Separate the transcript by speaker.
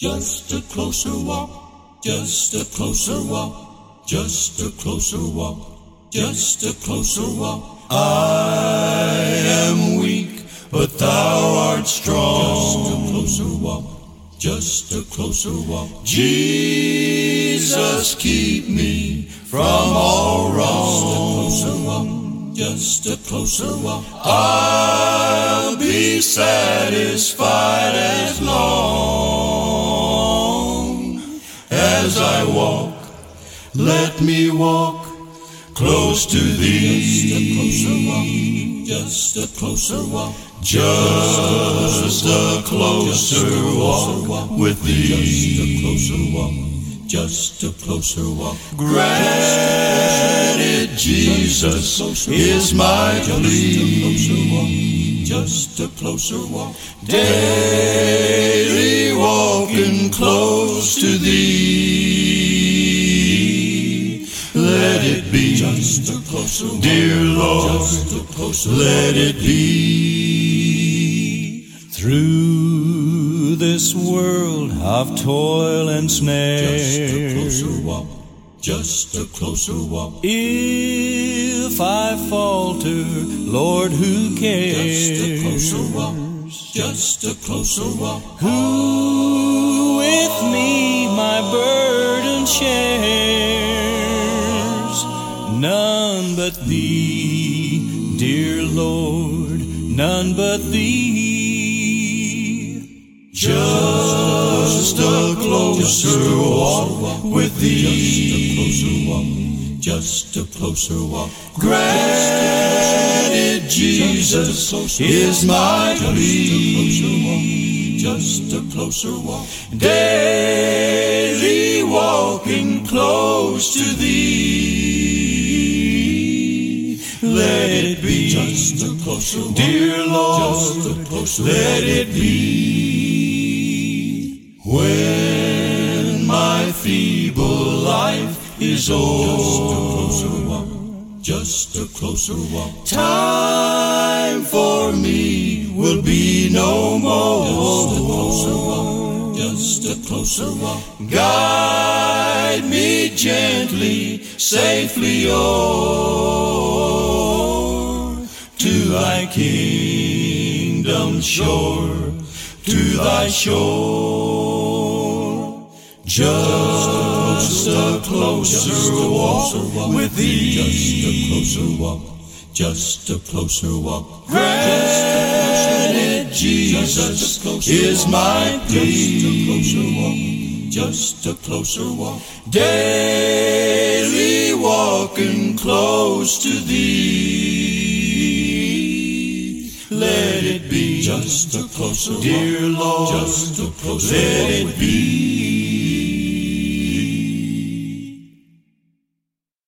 Speaker 1: Just a closer walk, just a closer walk, just a closer walk, just a closer walk. I am weak, but thou art strong. Just a closer walk, just a closer walk. Jesus, keep me from all wrong. Just a closer walk, just a closer walk. I'll be satisfied as long as I walk. Let me walk close to thee. Just a closer walk, just a closer walk with thee. Just a closer walk, just a closer walk. Granted, Jesus is my plea. Just a closer walk, daily walking close to thee. Let it be, just a closer walk, dear Lord, just a closer let it be. Through this world of toil and snare, just a closer walk, just a closer walk. If I falter, Lord, who cares? Just a closer walk, just a closer walk. Who with me my burden shares? None but thee, dear Lord, none but thee. Just a closer walk with thee. Just a closer walk. Granted, Jesus is my plea. Just a closer walk, daily walking close to thee. Let it be, just a closer walk, dear Lord, just a closer let it be. When my feeble life is over, just a closer walk, time for me will be no more. Just a closer walk, guide me gently, safely o'er to thy kingdom shore, to thy shore. Just a closer walk with thee. Just a closer walk, just a closer walk. Granted, Jesus is my plea. Just a closer walk, daily walking close to thee. Let it be, just a closer walk, dear Lord, just a closer let it be.